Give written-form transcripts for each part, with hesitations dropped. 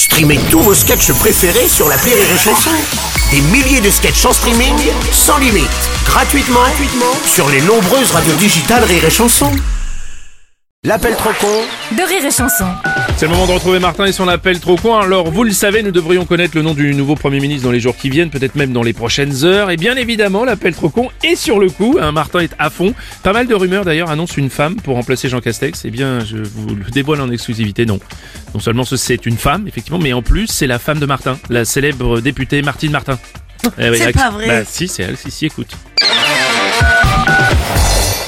Streamez tous vos sketchs préférés sur l'appli Rire et Chanson. Des milliers de sketchs en streaming, sans limite, gratuitement sur les nombreuses radios digitales Rire et Chanson. L'appel trop con de Rire et Chanson. C'est le moment de retrouver Martin et son appel trop con. Alors vous le savez, nous devrions connaître le nom du nouveau Premier ministre dans les jours qui viennent, peut-être même dans les prochaines heures. Et bien évidemment, l'appel trop con est sur le coup. Martin est à fond. Pas mal de rumeurs d'ailleurs annoncent une femme pour remplacer Jean Castex. Eh bien, je vous le dévoile en exclusivité, non. Non seulement c'est une femme, effectivement, mais en plus c'est la femme de Martin, la célèbre députée Martine Martin. C'est pas vrai. Bah si, c'est elle, si, écoute. Allô ?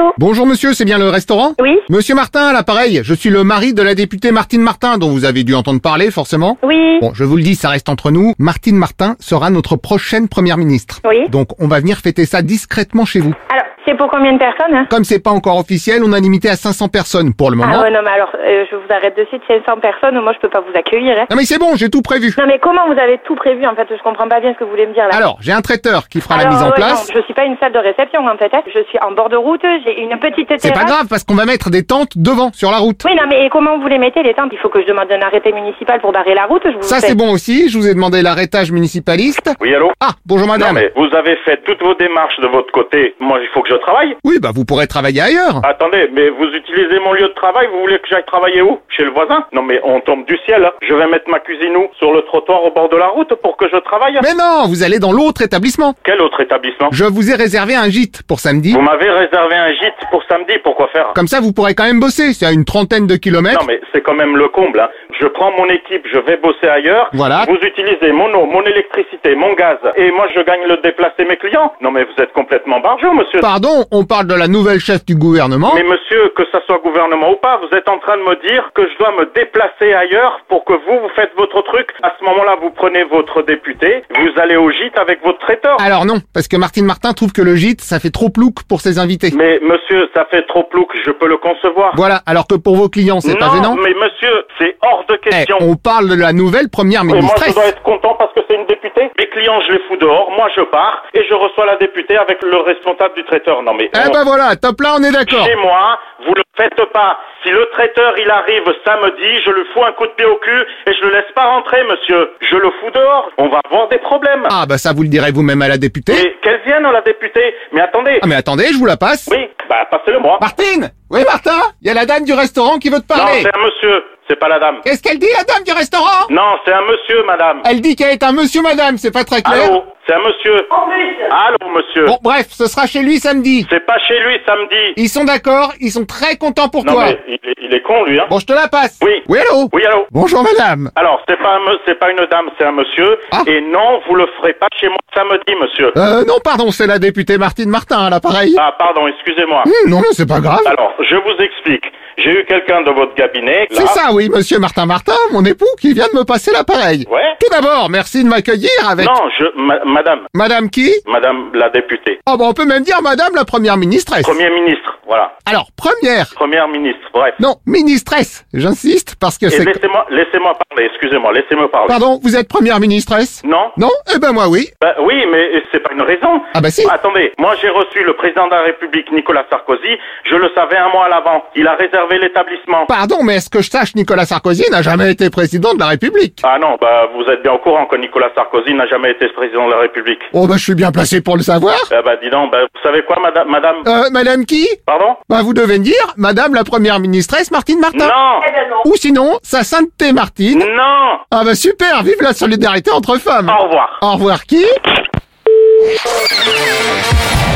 Bonjour monsieur, c'est bien le restaurant ? Oui. Monsieur Martin, à l'appareil, je suis le mari de la députée Martine Martin, dont vous avez dû entendre parler, forcément. Oui. Bon, je vous le dis, ça reste entre nous. Martine Martin sera notre prochaine première ministre. Oui. Donc, on va venir fêter ça discrètement chez vous. Alors, c'est pour combien de personnes, hein ? Comme c'est pas encore officiel, on a limité à 500 personnes pour le moment. Ah ouais, non, mais alors, je vous arrête de suite, 500 personnes, moi je peux pas vous accueillir, hein. Non mais c'est bon, j'ai tout prévu. Non mais comment vous avez tout prévu, en fait ? Je comprends pas bien ce que vous voulez me dire, là. Alors, j'ai un traiteur qui fera la Alors, mise en ouais, place. Non, je suis pas une salle de réception, en fait, hein. Je suis en bord de route, j'ai une petite terrasse. C'est pas grave, parce qu'on va mettre des tentes devant, sur la route. Oui, non, mais comment vous les mettez, les tentes ? Il faut que je demande un arrêté municipal pour barrer la route, je vous Ça fais. c'est bon aussi, je vous ai demandé l'arrêtage municipaliste. Oui, allô? Ah, bonjour Non, madame. mais vous avez fait toutes vos démarches de votre côté. Moi, il faut que je travaille. Oui, bah vous pourrez travailler ailleurs. Attendez, mais vous utilisez mon lieu de travail, vous voulez que j'aille travailler où? Chez le voisin? Non, mais on tombe du ciel, hein. Je vais mettre ma cuisine où? Sur le trottoir au bord de la route pour que je travaille? Mais non, vous allez dans l'autre établissement. Quel autre établissement? Je vous ai réservé un gîte pour samedi. Vous m'avez réservé un gîte pour samedi, pourquoi faire? Comme ça, vous pourrez quand même bosser. C'est à une trentaine de kilomètres. Non, mais c'est quand même le comble, hein. Je prends mon équipe, je vais bosser ailleurs. Voilà. Vous utilisez mon eau, mon électricité, mon gaz, et moi je gagne le déplacer mes clients. Non, mais vous êtes complètement barjot, monsieur. Pardon, on parle de la nouvelle chef du gouvernement. Mais monsieur, que ça soit gouvernement ou pas, vous êtes en train de me dire que je dois me déplacer ailleurs pour que vous faites votre truc. À ce moment-là, vous prenez votre député, vous allez au gîte avec votre traiteur. Alors non, parce que Martine Martin trouve que le gîte, ça fait trop plouc pour ses invités. Mais monsieur, ça fait trop plouc, je peux le concevoir. Voilà, alors que pour vos clients, c'est pas gênant. Non, mais monsieur, c'est hors de Eh, question. on parle de la nouvelle première Et moi, ministresse. je dois être content parce que c'est une députée. Mes clients, je les fous dehors, moi je pars, et je reçois la députée avec le responsable du traiteur. Non mais... Eh ben voilà, top là, on est d'accord. Chez moi, vous le faites pas. Si le traiteur, il arrive samedi, je lui fous un coup de pied au cul et je le laisse pas rentrer, monsieur. Je le fous dehors. On va avoir des problèmes. Ah bah ça, vous le direz vous-même à la députée. Et qu'elle vienne, la députée. Mais attendez. Ah mais attendez, je vous la passe. Oui, bah passez-le moi. Martine! Oui Martin, il y a la dame du restaurant qui veut te Non, parler. c'est un monsieur. C'est pas la dame. Qu'est-ce qu'elle dit, la dame du restaurant? Non, c'est un monsieur, madame. Elle dit qu'elle est un monsieur madame, c'est pas très clair. Allô, c'est un monsieur. Allô, monsieur. Bon bref, ce sera chez lui samedi. C'est pas chez lui samedi. Ils sont d'accord, ils sont très contents pour Non, toi. mais il est con, lui, hein. Bon, je te la passe. Oui. Oui, allô? Oui, allô. Bonjour madame. Alors, c'est pas une dame, c'est un monsieur. Ah. Et non, vous le ferez pas chez moi samedi, monsieur. Non, pardon, c'est la députée Martine Martin à l'appareil. Ah, pardon, excusez-moi. Non, mais c'est pas grave. Alors, je vous explique. J'ai eu quelqu'un de votre cabinet, là. C'est ça, oui, monsieur Martin Martin, mon époux, qui vient de me passer l'appareil. Ouais. Tout d'abord, merci de m'accueillir avec... Non, madame. Madame qui? Madame la députée. Oh, bah on peut même dire madame la première ministresse. Premier ministre, voilà. Alors, première. Première ministre, bref. Non, ministresse, j'insiste, parce que Et c'est... laissez-moi parler, excusez-moi, laissez-moi parler. Pardon, vous êtes première ministresse? Non? Non? Eh ben moi oui. Bah oui, mais c'est pas une raison. Ah bah si. Attendez, moi j'ai reçu le président de la République, Nicolas Sarkozy, je le savais un mois à l'avant. Il a réservé l'établissement. Pardon, mais est-ce que je sache, Nicolas Sarkozy n'a jamais été président de la République? Ah non, bah vous êtes bien au courant que Nicolas Sarkozy n'a jamais été président de la République. Oh bah je suis bien placé pour le savoir. Bah dis donc, bah vous savez quoi, madame Madame qui? Pardon? Bah vous devez me dire, madame la première ministresse Martine Martin. Non! Ou sinon, sa sainteté Martine. Non! Ah bah super, vive la solidarité entre femmes. Au revoir. Au revoir qui?